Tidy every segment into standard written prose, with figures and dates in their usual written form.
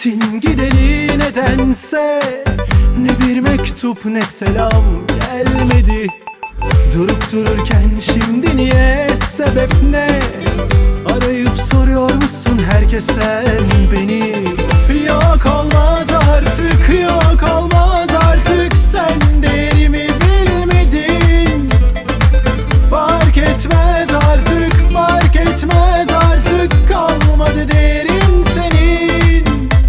Gittin gideli nedense ne bir mektup ne selam gelmedi. Durup dururken şimdi niye, sebep ne? Arayıp soruyor musun herkesten beni? Yok olmaz artık, yok olmaz artık, sen değerimi bilmedin. Fark etmez artık, fark etmez artık, kalmadı değerin senin.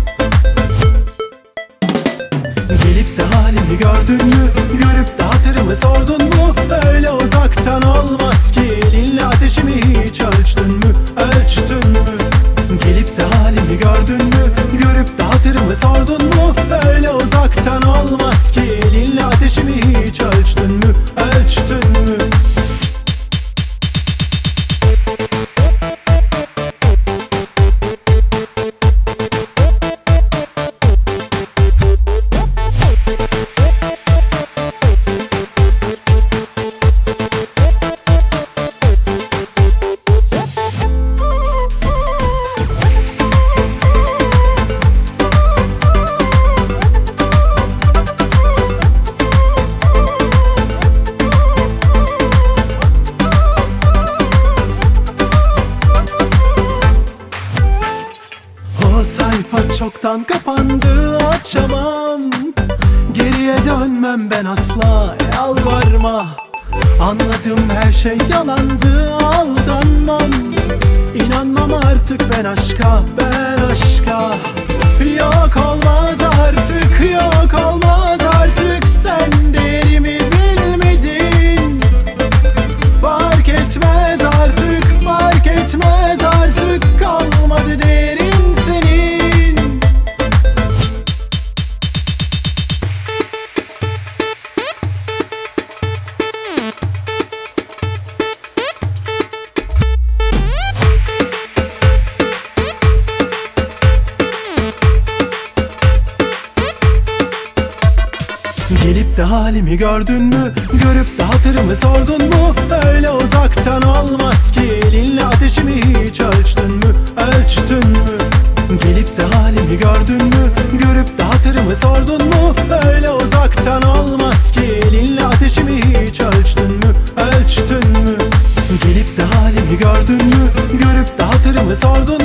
Gelip de halimi gördün mü, görüp de hatırımı sordun mu? Öyle uzaktan olmaz ki, elinle ateşimi hiç ölçtün mü, ölçtün mü? Gelip de halimi gördün mü, görüp de hatırımı sordun mu? Öyle uzaktan olmaz ki, elinle ateşimi hiç ölçtün mü, ölçtün mü? Sayfa çoktan kapandı, açamam. Geriye dönmem ben asla, yalvarma. Anladığım her şey yalandı, aldanmam. İnanmam artık ben aşka, ben aşka. Yok olmaz artık, yok olmaz artık, sen değerimi bilmedin. Fark etmez artık, fark etmez artık, kalmadı değerin senin. Gelip de halimi gördün mü, görüp de hatırımı sordun mu? Öyle uzaktan olmaz ki, elinle ateşimi hiç ölçtün mü, ölçtün mü? Gelip de halimi gördün mü, görüp de hatırımı sordun mu? Öyle uzaktan olmaz ki, elinle ateşimi hiç ölçtün mü, ölçtün mü? Gelip de halimi gördün mü, görüp de hatırımı sordun